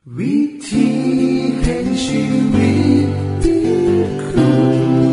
วิธีแห่งชีวิตติดคุก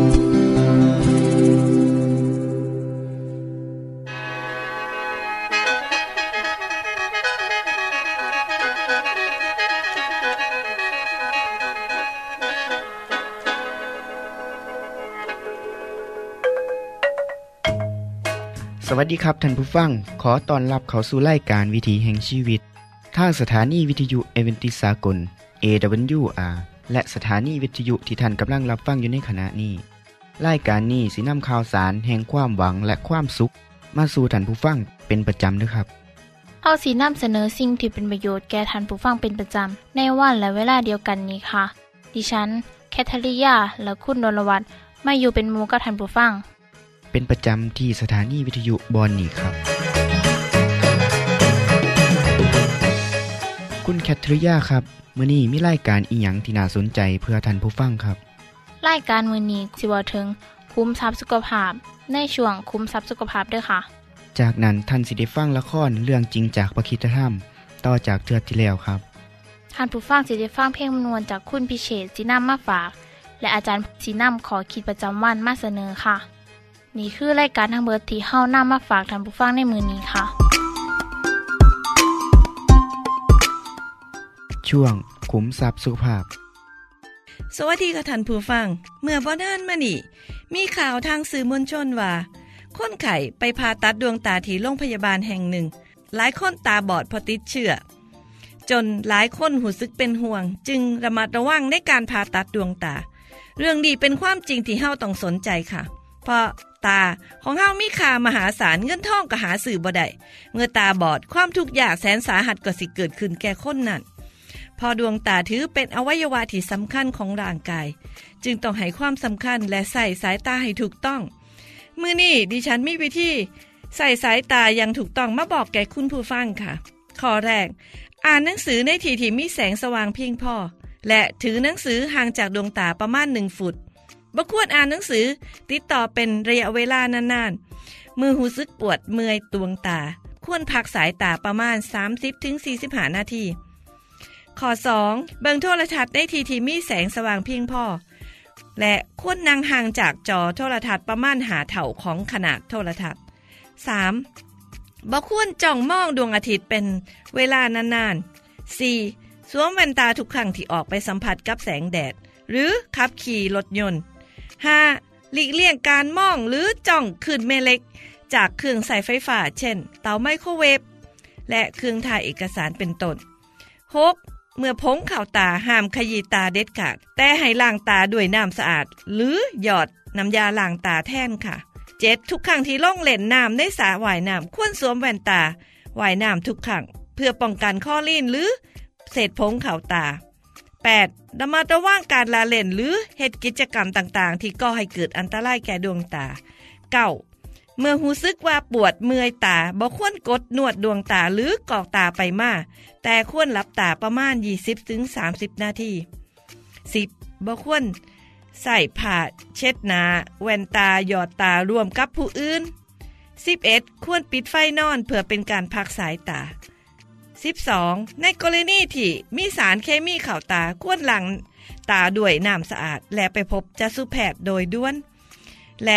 สวัสดีครับท่านผู้ฟังขอต้อนรับเข้าสู่รายการวิถีแห่งชีวิตทางสถานีวิทยุเอเวนติสากล AWR และสถานีวิทยุที่ท่านกำลังรับฟังอยู่ในขณะนี้รายการนี้สินำข่าวสารแห่งความหวังและความสุขมาสู่ท่านผู้ฟังเป็นประจำนะครับเฮาสินำเสนอสิ่งที่เป็นประโยชน์แก่ท่านผู้ฟังเป็นประจำในวันและเวลาเดียวกันนี้ค่ะดิฉันแคทริยาและคุณดลวัฒน์มาอยู่เป็นหมู่กับท่านผู้ฟังเป็นประจำที่สถานีวิทยุบอนนี่ครับคุณแคทริยาครับมื้อนี้มีรายการอีหยังที่น่าสนใจเพื่อท่านผู้ฟังครับรายการมื้อนี้สิเว้าถึงคุ้มทรัพย์สุขภาพในช่วงคุ้มทรัพย์สุขภาพเด้อค่ะจากนั้นท่านสิได้ฟังละครเรื่องจริงจากประคีตธรรมต่อจากเทื่อที่แล้วครับท่านผู้ฟังสิได้ฟังเพลงมนวนจากคุณพิเชษฐ์สินำมาฝากและอาจารย์สินำขอคิดประจำวันมาเสนอค่ะนี่คือรายการทั้งเบิดที่เฮานำมาฝากท่านผู้ฟังในมื้อนี้ค่ะช่วงขุมทรัพย์สุขภาพสวัสดีค่ะท่านผู้ฟังเมื่อบ่นานมานี่มีข่าวทางสื่อมวลชนว่าคนไข้ไปผ่าตัดดวงตาที่โรงพยาบาลแห่งหนึ่งหลายคนตาบอดเพราะติดเชื้อจนหลายคนรู้สึกเป็นห่วงจึงระมัดระวังในการผ่าตัดดวงตาเรื่องนี้เป็นความจริงที่เฮาต้องสนใจค่ะเพราะตาของเฮามีค่ามหาศาลเงินทองก็หาซื้อบ่ได้เมื่อตาบอดความทุกข์ยากแสนสาหัสก็สิเกิดขึ้นแก่คนนั้นพอดวงตาถือเป็นอวัยวะที่สำคัญของร่างกายจึงต้องให้ความสำคัญและใส่สายตาให้ถูกต้องมื้อนี้ดิฉันมีวิธีใส่สายตาอย่างถูกต้องมาบอกแก่คุณผู้ฟังค่ะข้อแรกอ่านหนังสือในที่ที่มีแสงสว่างเพียงพอและถือหนังสือห่างจากดวงตาประมาณ1 ฟุตบ่ควรอ่านหนังสือติดต่อเป็นระยะเวลานานๆมือรู้สึกปวดเมื่อยดวงตาควรพักสายตาประมาณ 30-45 นาทีข้อ2เบิ่งโทรทัศน์ในที่ที่มีแสงสว่างเพียงพอและควรนั่งห่างจากจอโทรทัศน์ประมาณ5 เท่าของขนาดโทรทัศน์ 3. บ่ควรจ้องมองดวงอาทิตย์เป็นเวลานานๆ 4. สวมแว่นตาทุกครั้งที่ออกไปสัมผัสกับแสงแดดหรือขับขี่รถยนต์ 5. หลีกเลี่ยงการมองหรือจ้องคลื่นแม่เหล็กจากเครื่องใช้ไฟฟ้าเช่นเตาไมโครเวฟและเครื่องถ่ายเอกสารเป็นต้น 6. เมื่อพ้งข่าวตาห้ามขยี้ตาเด็ดขาดแต่ให้ล้างตาด้วยน้ำสะอาดหรือหยอดน้ำยาล้างตาแทนค่ะ 7. ทุกครั้งที่ลงเล่นน้ำในสระว่ายน้ำควรสวมแว่นตาว่ายน้ำทุกครั้งเพื่อป้องกันคลอรีนหรือเศษผงข่าวตา 8. ระมัดระวังการละเล่นหรือเฮ็ดกิจกรรมต่างๆที่ก่อให้เกิดอันตรายแก่ดวงตา 9. เมื่อรู้สึกว่าปวดเมื่อยตาบ่ควรกดนวดดวงตาหรือกอกตาไปมาแต่ควรหลับตาประมาณ 20-30 นาที 10. บ่ควรใส่ผ้าเช็ดหน้าแว่นตาหยอดตารวมกับผู้อื่น 11. ควรปิดไฟนอนเพื่อเป็นการพักสายตา 12. ในกรณีที่มีสารเคมีเข้าตาควรล้างตาด้วยน้ำสะอาดและไปพบจักษุแพทย์โดยด่วนและ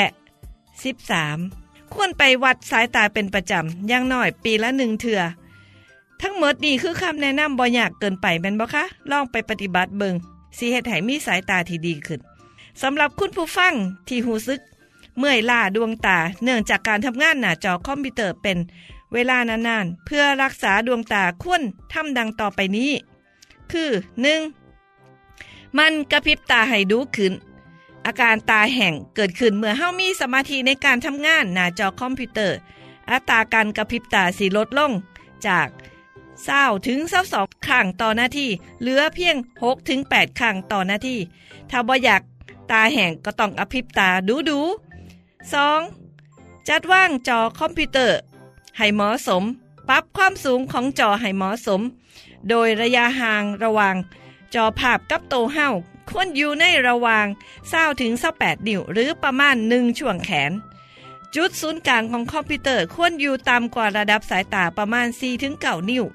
13. ควรไปวัดสายตาเป็นประจำอย่างน้อยปีละ1 เทื่อทั้งหมดนี้คือคำแนะนำบ่ยากเกินไปแม่นบ่คะลองไปปฏิบัติเบิ่งสิเฮ็ดให้มีสายตาที่ดีขึ้นสำหรับคุณผู้ฟังที่รู้สึกเมื่อยล้าดวงตาเนื่องจากการทำงานหน้าจอคอมพิวเตอร์เป็นเวลานานๆเพื่อรักษาดวงตาควรทำดังต่อไปนี้คือ 1. มันกระพริบตาให้ดูขึ้นอาการตาแห้งเกิดขึ้นเมื่อเฮามีสมาธิในการทำงานหน้าจอคอมพิวเตอร์อัตราการกระพริบตาสิลดลงจาก20-22 ครั้งต่อนาทีเหลือเพียง 6-8 ครั้งต่อนาทีถ้าบ่อยากตาแห้งก็ต้องกระพริบตาดู 2. จัดวางจอคอมพิวเตอร์ให้เหมาะสมปรับความสูงของจอให้เหมาะสมโดยระยะห่างระหว่างจอภาพกับโตวเฮาควรอยู่ในระหว่าง20-28 นิ้วหรือประมาณ1 ช่วงแขนจุดศูนย์กลางของคอมพิวเตอร์ควรอยู่ต่ำกว่าระดับสายตาประมาณ 4-9 นิ้ว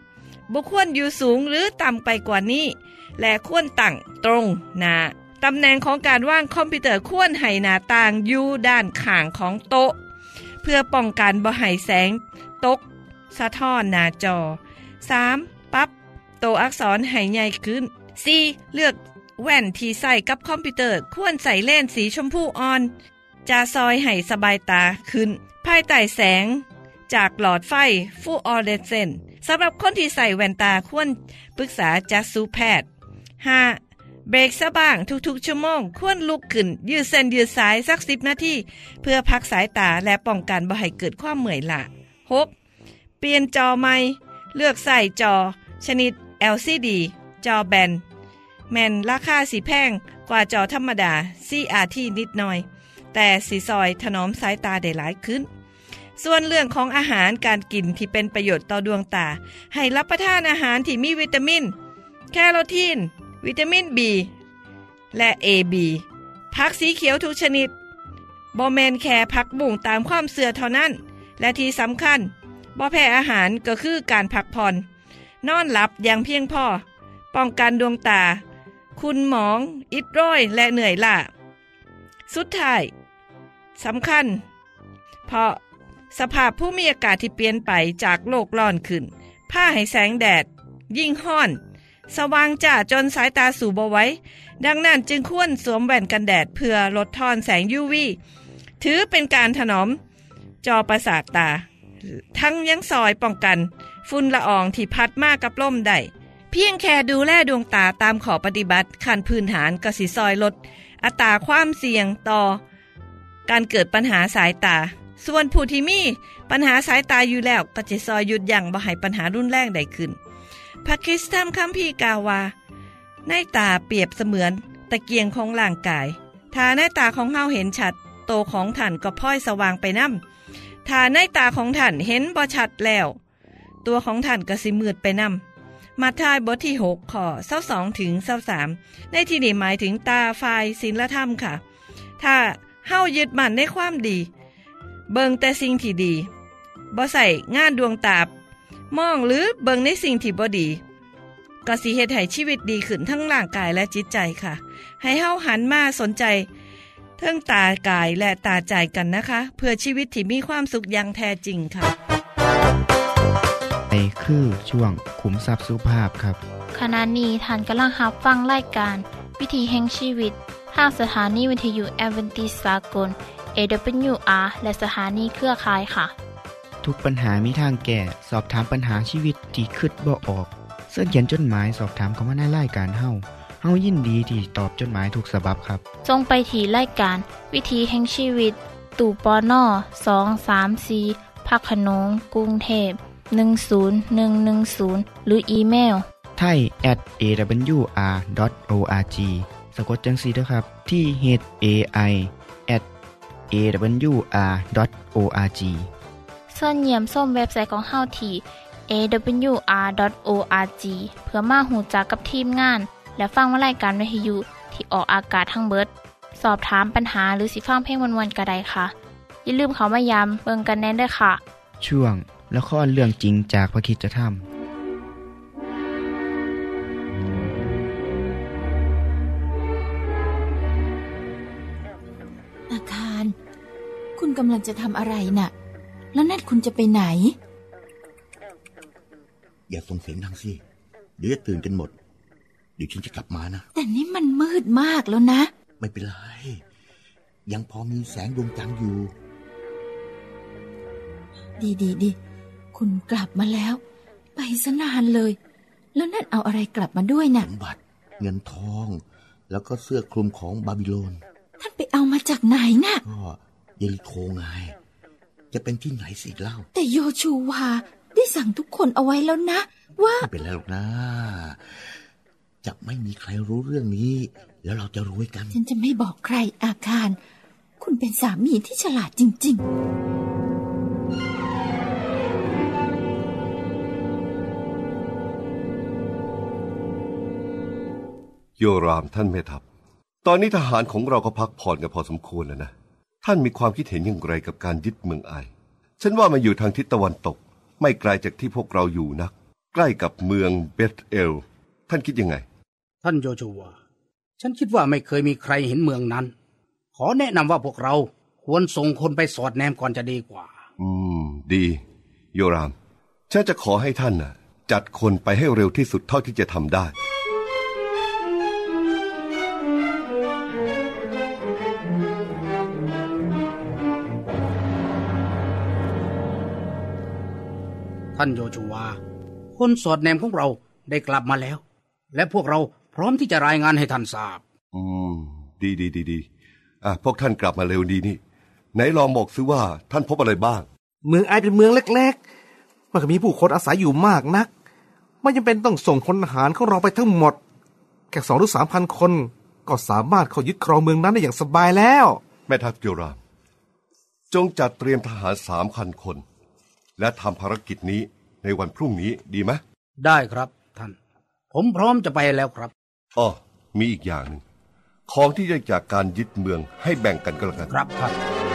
บ่ควรอยู่สูงหรือต่ำไปกว่านี้และควรตั้งตรงหน้าตำแหน่งของการวางคอมพิวเตอร์ควรให้หน้าต่างอยู่ด้านข้างของโต๊ะเพื่อป้องกันบ่ให้แสงตกสะท้อนหน้าจอ 3. ปรับตัวอักษรให้ใหญ่ขึ้น 4. เลือกแว่นที่ใส่กับคอมพิวเตอร์ควรใส่เลนส์สีชมพูอ่อนจะซอยให้สบายตาขึ้นภายใต้แสงจากหลอดไฟฟูออเรสเซนต์สำหรับคนที่ใส่แว่นตาควรปรึกษาจักษุแพทย์ 5. เบรกซะบ้างทุกๆชั่วโมงควรลุกขึ้นยืดเส้นยืดสายสัก10นาทีเพื่อพักสายตาและป้องกันบ่ให้เกิดความเมื่อยล้า 6. เปลี่ยนจอใหม่เลือกใส่จอชนิด LCD จอแบนแม่นราคาสิแพงกว่าจอธรรมดา CRT นิดหน่อยแต่สิซอยถนอมสายตาได้หลายขึ้นส่วนเรื่องของอาหารการกินที่เป็นประโยชน์ต่อดวงตาให้รับประทานอาหารที่มีวิตามินแคโรทีนวิตามิน B และ AB ผักสีเขียวทุกชนิดบ่แม่นแค่ผักบุ้งตามความเชื่อเท่านั้นและที่สำคัญบ่แพ้อาหารก็คือการพักผ่อนนอนหลับอย่างเพียงพอป้องกันดวงตาคุณหมองอิดโรยและเหนื่อยล้าสุดท้ายสำคัญเพราะสภาพภูมิอากาศที่เปลี่ยนไปจากโลกร้อนขึ้นพาให้แสงแดดยิ่งห้อนสว่างจ้าจนสายตาสู่บ่ไหวดังนั้นจึงควรสวมแว่นกันแดดเพื่อลดทอนแสง UV ถือเป็นการถนอมจอประสาทตาทั้งยังซอยป้องกันฝุ่นละอองที่พัดมากับลมได้เพียงแค่ดูแลดวงตาตามข้อปฏิบัติขั้นพื้นฐานก็สิซอยลดอัตราความเสี่ยงต่อการเกิดปัญหาสายตาส่วนผู้ที่มีปัญหาสายตาอยู่แล้วก็จะซอยหยุดยั้งบ่ให้ปัญหารุนแรงได้ขึ้นพระคริสต์ธรรมคัมภีร์กล่าวว่าในตาเปรียบเสมือนตะเกียงของร่างกายถ้าในตาของเฮาเห็นชัดโตของท่านก็พลอยสว่างไปนำถ้าในตาของท่านเห็นบ่ชัดแล้วตัวของท่านก็สิมืดไปนำมัทธิวบทที่6ข้อ22ถึง23ในที่นี้หมายถึงตาฝ่ายศีลธรรมค่ะถ้าเฮายึดมั่นในความดีเบิ่งแต่สิ่งที่ดีบ่ใส่งานดวงตามองหรือเบิ่งในสิ่งที่บ่ดีก็สิเฮ็ดให้ชีวิตดีขึ้นทั้งร่างกายและจิตใจค่ะให้เฮาหันมาสนใจทั้งตากายและตาใจกันนะคะเพื่อชีวิตที่มีความสุขอย่างแท้จริงค่ะนี่คือช่วงขุมทรัพย์สุภาพครับขณะนี้ท่านกำลังรับฟังรายการวิถีแห่งชีวิตทางสถานีวิทยุแอดเวนทิสต์สากล AWR และสถานีเครือข่ายค่ะทุกปัญหามีทางแก้สอบถามปัญหาชีวิตที่คิดบ่ออกเสิร์ชเขียนจดหมายสอบถามเข้ามาในรายการเฮายินดีที่ตอบจดหมายทุกฉบับครับส่งไปที่รายการวิถีแห่งชีวิตตู้ปน234พักขนงกรุงเทพ10110หรืออีเมล thai@awr.org สะกดจังซี่เด้อครับที่ hai@awr.org ส่วนเยี่ยมส้มเว็บไซต์ของเฮาที่ awr.org เพื่อมาหูจักกับทีมงานและฟังรายการวิทยุที่ออกอากาศทั้งเบิดสอบถามปัญหาหรือสิฟังเพลงม่วนๆก็ได้ค่ะอย่าลืมเข้ามาย้ำเบิ่งกันแน่นด้วยค่ะช่วงละครเรื่องจริงจากพระคริสตธรรมอาคารคุณกำลังจะทำอะไรน่ะแล้วนั่นคุณจะไปไหนอย่าส่งเสียงดังสิเดี๋ยวจะตื่นกันหมดเดี๋ยวฉันจะกลับมานะแต่นี่มันมืดมากแล้วนะไม่เป็นไรยังพอมีแสงดวงจันทร์อยู่ดีคุณกลับมาแล้วไปซะนานเลยแล้วนั่นเอาอะไรกลับมาด้วยน่ะสมบัติเงินทองแล้วก็เสื้อคลุมของบาบิโลนท่านไปเอามาจากไหนน่ะก็เยริโคไงจะเป็นที่ไหนสิเล่าแต่โยชูวาได้สั่งทุกคนเอาไว้แล้วนะว่าไม่เป็นไรหรอกนะจะไม่มีใครรู้เรื่องนี้แล้วเราจะรวยกันฉันจะไม่บอกใครอาคารคุณเป็นสามีที่ฉลาดจริงๆโยรามท่านแม่ทัพตอนนี้ทหารของเราก็พักผ่อนกันพอสมควรแล้วนะท่านมีความคิดเห็นอย่างไรกับการยึดเมืองไอฉันว่ามันอยู่ทางทิศตะวันตกไม่ไกลจากที่พวกเราอยู่นักใกล้กับเมืองเบธเอลท่านคิดยังไงท่านโยชูวาฉันคิดว่าไม่เคยมีใครเห็นเมืองนั้นขอแนะนำว่าพวกเราควรส่งคนไปสอดแนมก่อนจะดีกว่าดีโยรามฉันจะขอให้ท่านจัดคนไปให้เร็วที่สุดเท่าที่จะทำได้ท่านโยชูวาคนสอดแนมของเราได้กลับมาแล้วและพวกเราพร้อมที่จะรายงานให้ท่านทราบดีพวกท่านกลับมาเร็วดีนี่ไหนลองบอกซิว่าท่านพบอะไรบ้างเมืองไอเป็นเมืองเล็กๆมันก็มีผู้คนอาศัยอยู่มากนักไม่จำเป็นต้องส่งพลทหารของเราไปทั้งหมดแค่2 หรือ 3,000 คนก็สามารถเข้ายึดครองเมืองนั้นได้อย่างสบายแล้วแม่ทัพโยรามจงจัดเตรียมทหาร 3,000 คนและทำภารกิจนี้ในวันพรุ่งนี้ดีไหมได้ครับท่านผมพร้อมจะไปแล้วครับมีอีกอย่างหนึ่งของที่ได้จากการยึดเมืองให้แบ่งกันก็แล้วกันครับท่าน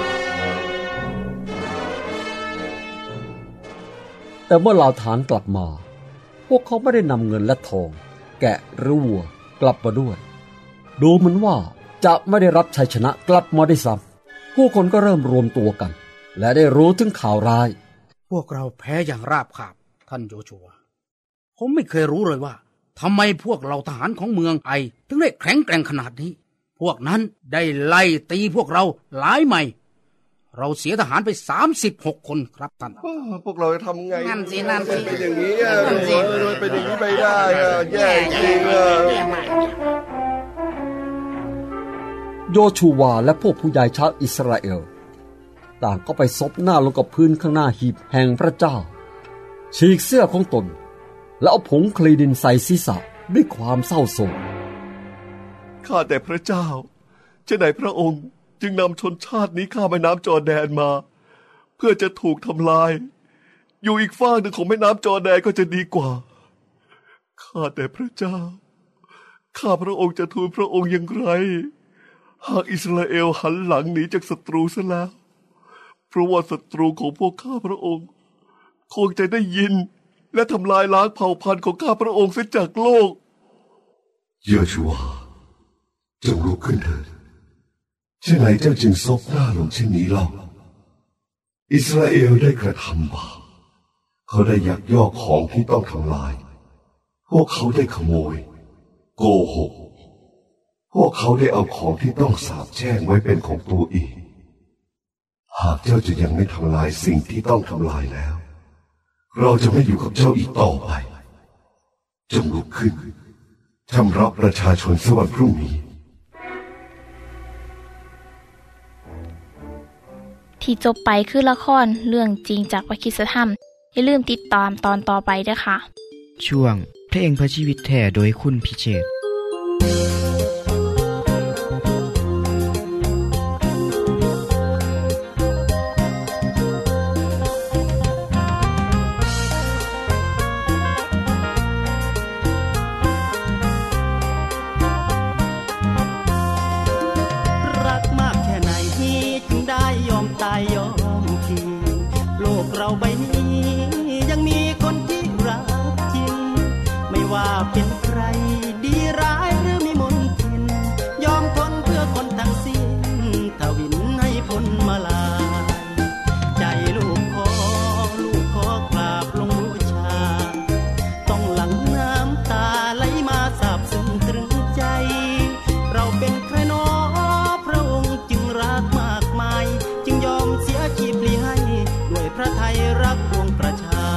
แต่เมื่อเหล่าทหารกลับมาพวกเขาไม่ได้นำเงินและทองแกะหรือวัวกลับมาด้วยดูเหมือนว่าจะไม่ได้รับชัยชนะกลับมาได้ซ้ำผู้คนก็เริ่มรวมตัวกันและได้รู้ถึงข่าวร้ายพวกเราแพ้อย่างราบคาบท่านโยชูวาผมไม่เคยรู้เลยว่าทำไมพวกเราทหารของเมืองไอถึงได้แข็งแกร่งขนาดนี้พวกนั้นได้ไล่ตีพวกเราหลายใหม่เราเสียทหารไป36 คนครับท่านพวกเราจะทำไงนั่นสิเป็นอย่างนี้เป็นอย่างนี้ไปได้แย่จริงโยชูวาและพวกผู้ใหญ่ชาวอิสราเอลต่างก็ไปซบหน้าลงกับพื้นข้างหน้าหีบแห่งพระเจ้าฉีกเสื้อของตนแล้วเอาผงคลีดินใส่ศีรษะด้วยความเศร้าโศกข้าแต่พระเจ้าเจ้าไหนพระองค์จึงนำชนชาตินี้ข้ามแม่น้ำจอร์แดนมาเพื่อจะถูกทำลายอยู่อีกฝั่งหนึ่งของแม่น้ำจอร์แดนก็จะดีกว่าข้าแต่พระเจ้าข้าพระองค์จะทูลพระองค์อย่างไรหากอิสราเอลหันหลังหนีจากศัตรูซะแล้วเพราะว่าศัตรูของพวกข้าพระองค์คงจะได้ยินและทำลายล้างเผ่าพันธุ์ของข้าพระองค์เสียจากโลกโยชูวาจงลุกขึ้นเถิดเช่นไรเจ้าจึงซบหน้าลงเช่นนี้เล่าอิสราเอลได้กระทำบาปเขาได้ยักยอกของที่ต้องทำลายพวกเขาได้ขโมยโกหกพวกเขาได้เอาของที่ต้องสาปแช่งไว้เป็นของตัวเองหากเจ้าจะยังไม่ทำลายสิ่งที่ต้องทำลายแล้วเราจะไม่อยู่กับเจ้าอีกต่อไปจงลุกขึ้นชำระประชาชนสวันพรุ่งนี้ที่จบไปคือละครเรื่องจริงจากพระคริสตธรรมอย่าลืมติดตามตอนต่อไปด้วยค่ะช่วงเพลงพระชีวิตแท้โดยคุณพิเชษฐ์ยอมทิ้งโลกเราใบนี้ยังมีคนที่รักจริงไม่ว่าเป็นใครดีร้ายหรือมีมนต์ทินยอมทนเพื่อคนทั้งสิ้นทวินให้พ้นมาลาใจลูกขอกราบลงบูชาต้องหลั่งน้ำตาไหลมาสาบซึ้งตรึงใจเราเป็นใครน้อพระองค์จึงรักมากมายจึงยอมเสียชีพลีให้ด้วยพระทัยรักปวงประชา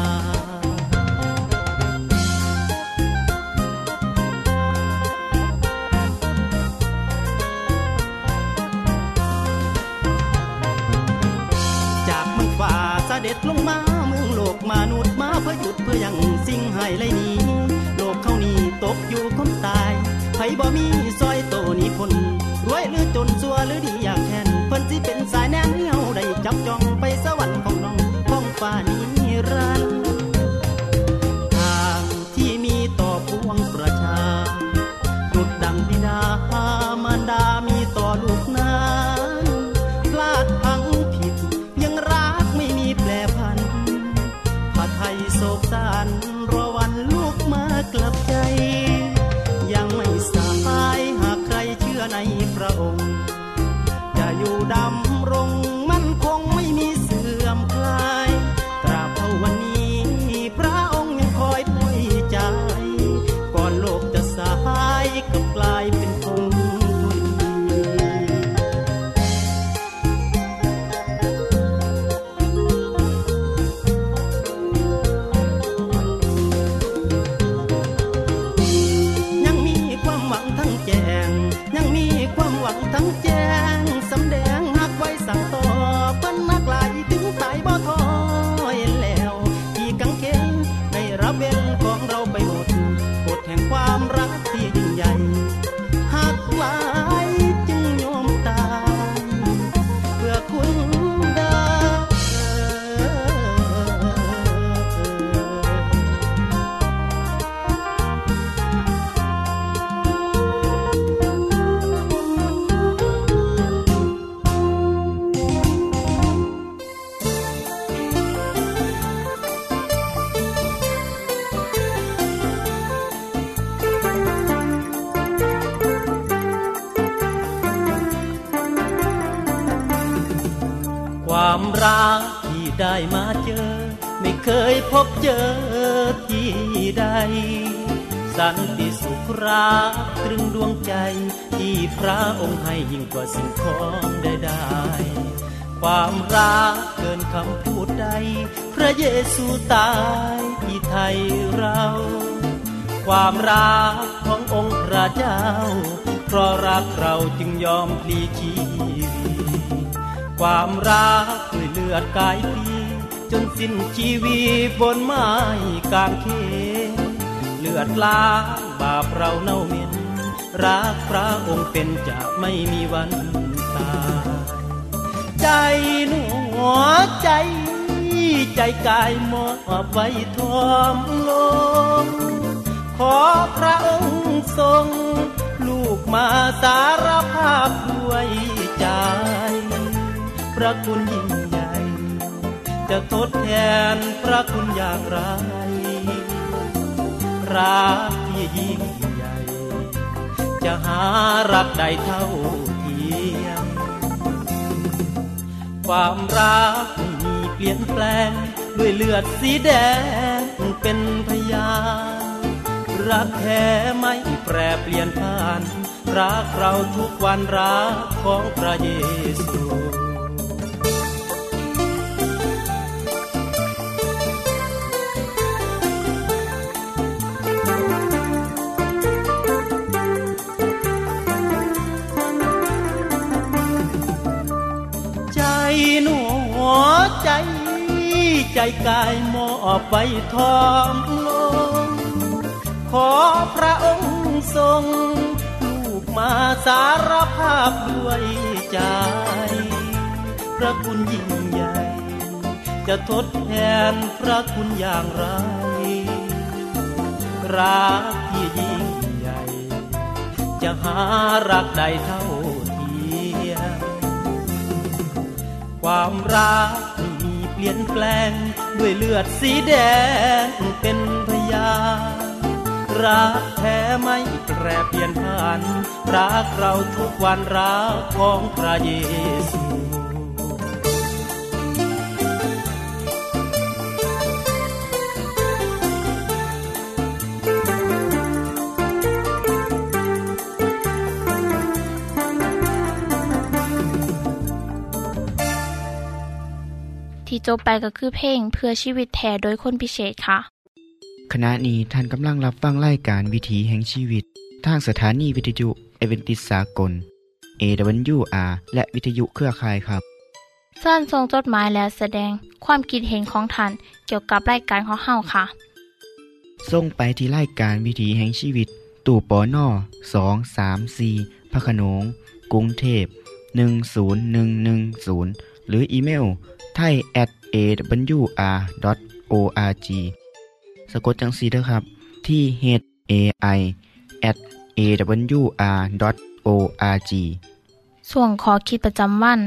จากเมืองฟ้าเสด็จลงมาเมืองโลกมนุษย์มาเพื่อหยุดเพื่อยังสิ่งให้ไล่หนีโลกเขานี่ตกอยู่คมตายไผบ่มีซอยโตนี้พ้นรวยหรือจนซัวหรือดีอยากแค้นเพิ่นสิเป็นสายแนมเหี่ยวได้จับจ้องไปสวรรค์ของน้องของฟ้านิรันดร์ทางที่มีต่อปวงประชาดุจดังบิดามารดามีต่อลูกนั้นพลาดพังผิดยังรักไม่มีแปรผันพระไทยโศกสารรอวันแจ้งยังมีความหวังทั้งแจ้งสำแดงหักไว้สั่งต่อเพิ่นนักหลายถึงตายบ่ท้อเห็นแล้วที่กังเขนได้รับเวรของเราไปหมดกฎแห่งความรักที่ยิ่งใหญ่หักหลายจึงยอมตายเพื่อคุณได้ ความรักที่ได้มาเจอไม่เคยพบเจอที่ใดสันติสุขรักตรึงดวงใจที่พระองค์ให้ยิ่งกว่าสิ่งของใดๆความรักเกินคำพูดใดพระเยซูตายที่ไทยเราความรักขององค์พระเจ้าเพราะรักเราจึงยอมพลีชีวิตความรักด้วยเลือดกายพี่จนสิ้นชีวิตบนไม้กางเขนเลือดล้างบาปเราเน่าเหม็นรักพระองค์เป็นจะไม่มีวันตายใจหนัวใจกายมอบไว้ทอมลงขอพระองค์ทรงลูกมาสารภาพด้วยใจพระคุณยิ่งใหญ่จะทดแทนพระคุณอย่างไรรักที่ยิ่งใหญ่จะหารักใดเท่าเทียมความรักไม่มีเปลี่ยนแปลงด้วยเลือดสีแดงเป็นพยานรักแท้ไม่แปรเปลี่ยนผ่านรักเราทุกวันรักของพระเยซูใจหนัวใจกายมอบไว้ทอมลงขอพระองค์ทรงลูกมาสารภาพด้วยใจพระคุณยิ่งใหญ่จะทดแทนพระคุณอย่างไรรักที่ยิ่งใหญ่จะหารักใดเท่าเทียมความรักไม่มีเปลี่ยนแปลงด้วยเลือดสีแดงเป็นพยานรักแท้ไม่แปรเปลี่ยนผ่านรักเราทุกวันรักของพระเยซูที่จบไปก็คือเพลงเพื่อชีวิตแท้โดยคนพิเศษค่ะขณะนี้ท่านกำลังรับฟังรายการวิถีแห่งชีวิตทางสถานีวิทยุเอเวนติสากล AWR และวิทยุเครือข่ายครับเชิญส่งจดหมายและแสดงความคิดเห็นของท่านเกี่ยวกับรายการของเฮาค่ะส่งไปที่รายการวิถีแห่งชีวิตตู้ปน234พระโขนงกรุงเทพ10110หรืออีเมลthai@awr.org สะกดจังซี่เด้อครับที่ thai@awr.org ส่วนขอคิดประจำวัน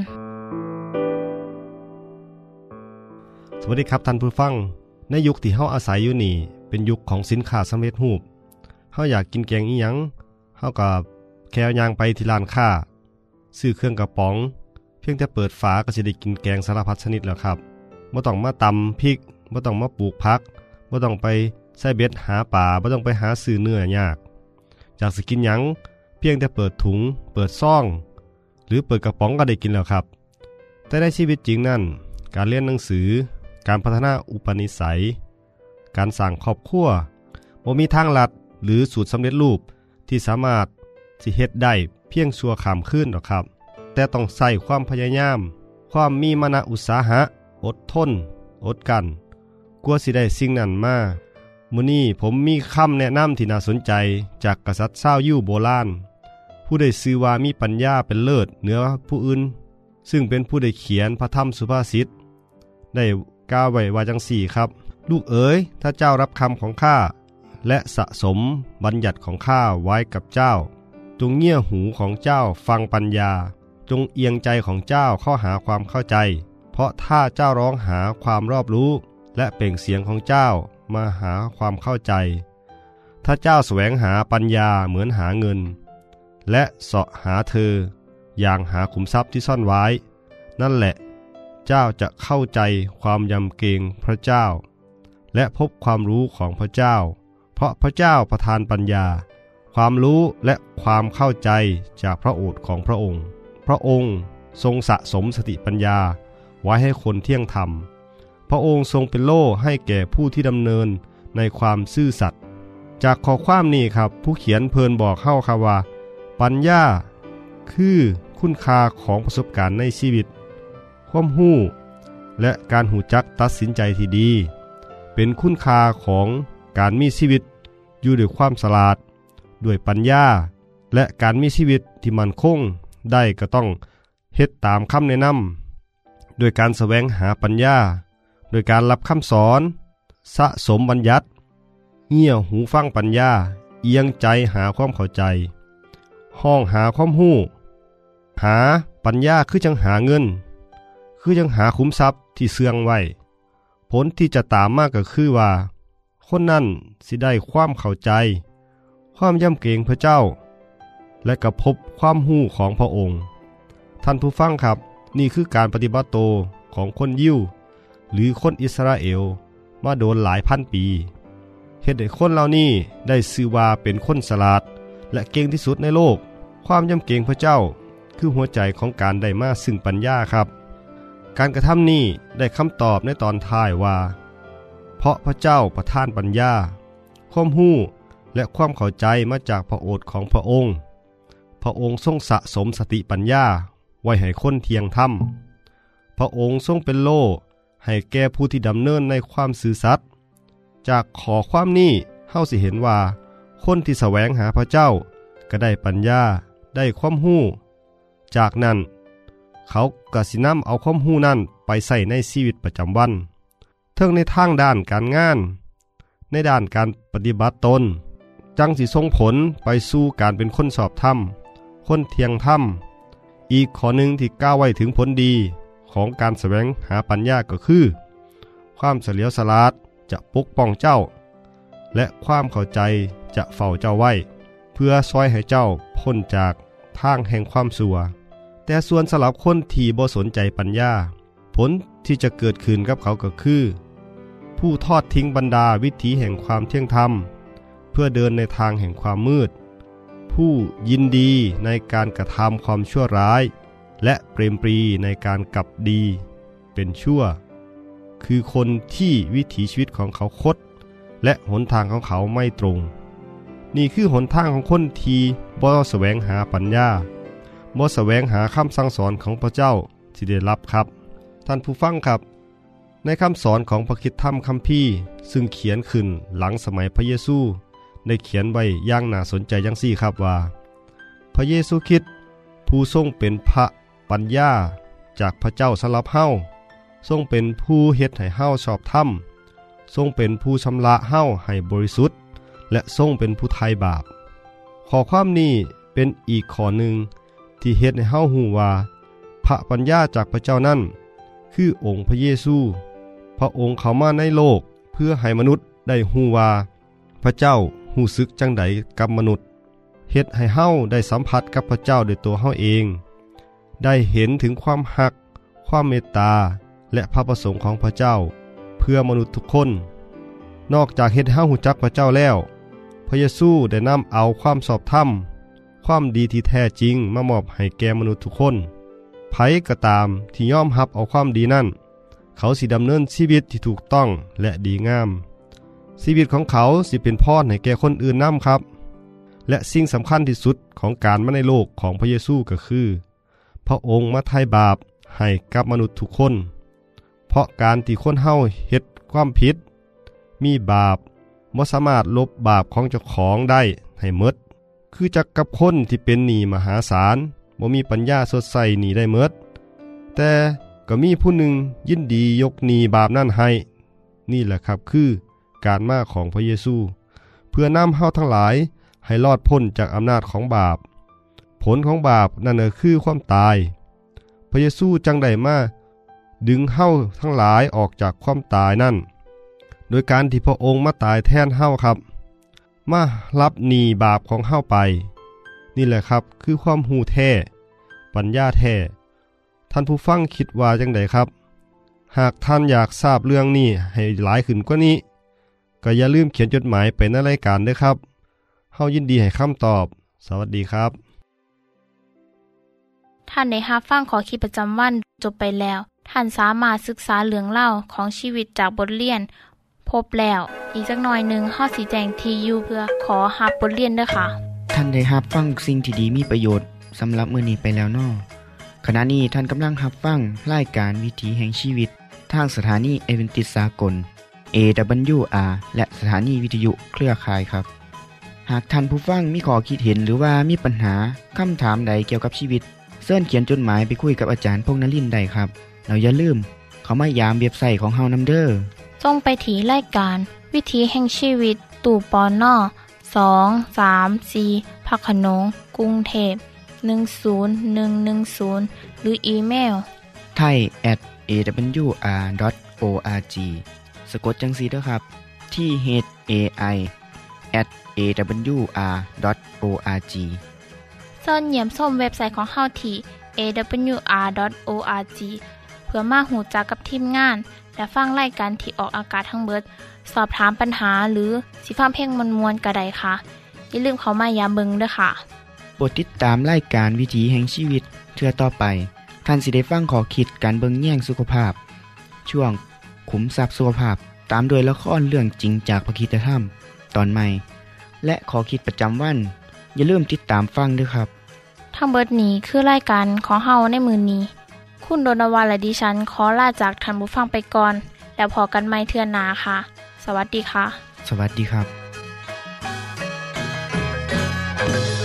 สวัสดีครับท่านผู้ฟังในยุคที่เฮาอาศัยอยู่นี่เป็นยุคของสินค้าสำเร็จรูปเฮาอยากกินแกงอีหยังเฮาก็แค่ย่างไปที่ร้านค้าซื้อเครื่องกระป๋องเพียงแต่เปิดฝาก็สิได้กินแกงสารพัดชนิดแล้วครับบ่ต้องมาตำพริกบ่ต้องมาปลูกผักบ่ต้องไปใส่เบ็ดหาป่าบ่ต้องไปหาซื้อเนื้อยากจากสิกินหยังเพียงแต่เปิดถุงเปิดซ่องหรือเปิดกระป๋องก็ได้กินแล้วครับแต่ในชีวิตจริงนั่นการเรียนหนังสือการพัฒนาอุปนิสัยการสร้างครอบครัวบ่มีทางลัดหรือสูตรสำเร็จรูปที่สามารถสิเฮ็ดได้เพียงชั่วข้ามคืนหรอกครับแต่ต้องใส่ความพยายามความมีมนะอุตสาหะอดทนอดกันกลัวสิได้สิ่งนั้นมามื้อนี้ผมมีคำแนะนำที่น่าสนใจจากกษัตริย์ชาวยิวโบราณผู้ได้ชื่อว่ามีปัญญาเป็นเลิศเหนือผู้อื่นซึ่งเป็นผู้ได้เขียนพระธรรมสุภาษิตได้กล่าวไว้ว่าจังสี่ครับลูกเอ๋ยถ้าเจ้ารับคำของข้าและสะสมบัญญัติของข้าไว้กับเจ้าจงเงี่ยหูของเจ้าฟังปัญญาจงเอียงใจของเจ้าเข้าหาความเข้าใจเพราะถ้าเจ้าร้องหาความรอบรู้และเปล่งเสียงของเจ้ามาหาความเข้าใจถ้าเจ้าแสวงหาปัญญาเหมือนหาเงินและเสาะหาเธออย่างหาขุมทรัพย์ที่ซ่อนไว้นั่นแหละเจ้าจะเข้าใจความยำเกรงพระเจ้าและพบความรู้ของพระเจ้าเพราะพระเจ้าประทานปัญญาความรู้และความเข้าใจจากพระโอษฐ์ของพระองค์พระองค์ทรงสะสมสติปัญญาไว้ให้คนเที่ยงธรรมพระองค์ทรงเป็นโล่ให้แก่ผู้ที่ดำเนินในความซื่อสัตย์จากข้อความนี้ครับผู้เขียนเพิ่นบอกเข้าครับว่าปัญญาคือคุณค่าของประสบการณ์ในชีวิตความรู้และการหูจักตัดสินใจที่ดีเป็นคุณค่าของการมีชีวิตอยู่ด้วยความฉลาดด้วยปัญญาและการมีชีวิตที่มั่นคงได้ก็ต้องเฮ็ดตามคำแนะนำโดยการแสวงหาปัญญาโดยการรับคำสอนสะสมบัญญัติเงี่ยหูฟังปัญญาเอียงใจหาความเข้าใจห้องหาความรู้หาปัญญาคือจังหาเงินคือจังหาคุ้มทรัพย์ที่เสื่องไว้ผลที่จะตามมาก็คือว่าคนนั้นสิได้ความเข้าใจความยำเกรงพระเจ้าและก็พบความรู้ของพระองค์ท่านผู้ฟังครับนี่คือการปฏิบัติโตของคนยิวหรือคนอิสราเอลมาโดนหลายพันปีเฮ็ดให้คนเหล่านี้ได้ชื่อว่าเป็นคนฉลาดและเก่งที่สุดในโลกความยำเกรงพระเจ้าคือหัวใจของการได้มาซึ่งปัญญาครับการกระทำนี้ได้คำตอบในตอนท้ายว่าเพราะพระเจ้าประทานปัญญาความรู้และความเข้าใจมาจากพระโอษฐ์ของพระองค์พระองค์ทรงสะสมสติปัญญาไว้ให้คนเที่ยงธรรมพระองค์ทรงเป็นโล่ให้แก่ผู้ที่ดำเนินในความซื่อสัตย์จากขอความนี้เฮาสิเห็นว่าคนที่แสวงหาพระเจ้าก็ได้ปัญญาได้ความรู้จากนั้นเขาก็สินำเอาความรู้นั้นไปใส่ในชีวิตประจำวันทั้งในทางด้านการงานในด้านการปฏิบัติตนจังสิส่งผลไปสู่การเป็นคนสอบธรรมคนเที่ยงธรรมอีกข้อหนึ่งที่กล่าวไว้ถึงผลดีของการแสวงหาปัญญาก็คือความเฉลียวฉลาดจะปกป้องเจ้าและความเข้าใจจะเฝ้าเจ้าไว้เพื่อช่วยให้เจ้าพ้นจากทางแห่งความชั่วแต่ส่วนสำหรับคนที่บ่สนใจปัญญาผลที่จะเกิดขึ้นกับเขาก็คือผู้ทอดทิ้งบรรดาวิถีแห่งความเที่ยงธรรมเพื่อเดินในทางแห่งความมืดผู้ยินดีในการกระทำความชั่วร้ายและเปรมปรีในการกลับดีเป็นชั่วคือคนที่วิถีชีวิตของเขาคดและหนทางของเขาไม่ตรงนี่คือหนทางของคนที่บ่แสวงหาปัญญาบ่แสวงหาคำสั่งสอนของพระเจ้าที่ได้รับครับท่านผู้ฟังครับในคำสอนของพระคริสตธรรมคัมภีร์ซึ่งเขียนขึ้นหลังสมัยพระเยซูได้เขียนไว้อย่างน่าสนใจอย่างซี่ครับว่าพระเยซูคริสต์ผู้ทรงเป็นพระปัญญาจากพระเจ้าสำหรับเฮาทรงเป็นผู้เฮ็ดให้เฮาชอบธรรมทรงเป็นผู้ชำระเฮาให้บริสุทธิ์และทรงเป็นผู้ไถ่บาปข้อความนี้เป็นอีกข้อหนึ่งที่เฮ็ดให้เฮาฮู้ว่าพระปัญญาจากพระเจ้านั้นคือองค์พระเยซูพระองค์เข้ามาในโลกเพื่อให้มนุษย์ได้ฮู้ว่าพระเจ้าฮู้สึกจังใดกับมนุษย์เฮ็ดให้เฮาได้สัมผัสกับพระเจ้าด้วยตัวเฮาเองได้เห็นถึงความหักความเมตตาและพระประสงค์ของพระเจ้าเพื่อมนุษย์ทุกคนนอกจากเฮ็ดให้เฮารู้จักพระเจ้าแล้วพระเยซูได้นำเอาความชอบธรรมความดีที่แท้จริงมามอบให้แก่มนุษย์ทุกคนไผก็ตามที่ยอมรับเอาความดีนั้นเขาสิดำเนินชีวิตที่ถูกต้องและดีงามชีวิตของเขาสิเป็นพรให้แก่คนอื่นนำครับและสิ่งสำคัญที่สุดของการมาในโลกของพระเยซูก็คือพระองค์มาไถ่บาปให้กับมนุษย์ทุกคนเพราะการที่คนเฮาเฮ็ดความผิดมีบาปบ่สามารถลบบาปของเจ้าของได้ให้หมดคือจักกับคนที่เป็นหนี้มหาศาลบ่มีปัญญาชดใช้หนี้ได้หมดแต่ก็มีผู้หนึ่งยินดียกหนี้บาปนั้นให้นี่แหละครับคือการมาของพระเยซูเพื่อนำเฮาทั้งหลายให้รอดพ้นจากอำนาจของบาปผลของบาปนั่นก็คือความตายพระเยซูจังได้มาดึงเฮาทั้งหลายออกจากความตายนั่นโดยการที่พระองค์มาตายแทนเฮาครับมารับหนี้บาปของเฮาไปนี่แหละครับคือความหูแท้ปัญญาแท้ท่านผู้ฟังคิดว่าจังไดครับหากท่านอยากทราบเรื่องนี้ให้หลายขึ้นกว่านี้ก็อย่าลืมเขียนจดหมายไปในรายการด้วยครับเฮายินดีให้คำตอบสวัสดีครับท่านได้รับฟังขอคิดประจำวันจบไปแล้วท่านสามารถศึกษาเรื่องเล่าของชีวิตจากบทเรียนพบแล้วอีกสักหน่อยหนึ่งเฮาสิแจ้งที่อยู่เพื่อขอรับบทเรียนด้วยค่ะท่านได้รับฟังสิ่งที่ดีมีประโยชน์สำหรับมื้อนี้ไปแล้วน้อขณะนี้ท่านกำลังรับฟังรายการวิถีแห่งชีวิตทางสถานีเอเวนติสากล AWR และสถานีวิทยุเครือข่ายครับหากท่านผู้ฟังมีข้อคิดเห็นหรือว่ามีปัญหาคำถามใดเกี่ยวกับชีวิตเชิญเขียนจดหมายไปคุยกับอาจารย์พงษ์นฤมลได้ครับแล้วอย่าลืมเข้ามายามเว็บไซต์ของเฮานำเด้อส่งไปที่รายการวิถีแห่งชีวิตตู่ปน234พระโขนงกรุงเทพ10110หรืออีเมล thai@awr.org สะกดจังซี่เด้อครับที่ thai@awr.org เชิญเยี่ยมชมเว็บไซต์ของเฮาที่ awr.org เพื่อมาหูจักกับทีมงานและฟังรายการที่ออกอากาศทั้งเบิดสอบถามปัญหาหรือสิฟังเพลงมวลๆก็ได้ค่ะอย่าลืมเข้ามายามเบิ่งด้วยค่ะโปรดติดตามรายการวิถีแห่งชีวิตเทื่อต่อไปท่านสิได้ฟังขอคิดการเบิ่งแย่งสุขภาพช่วงขุมทรัพย์สุขภาพตามโดยละครเรื่องจริงจากพระคริสตธรรมตอนใหม่และขอคิดประจำวันอย่าลืมติดตามฟังด้วยครับทั้งเบิดนี้คือรายการของเฮาในมื้อนี้คุณโดนวาและดิฉันขอลาจากท่านผู้ฟังไปก่อนแล้วพอกันใหม่เทื่อหน้าค่ะสวัสดีค่ะสวัสดีครับ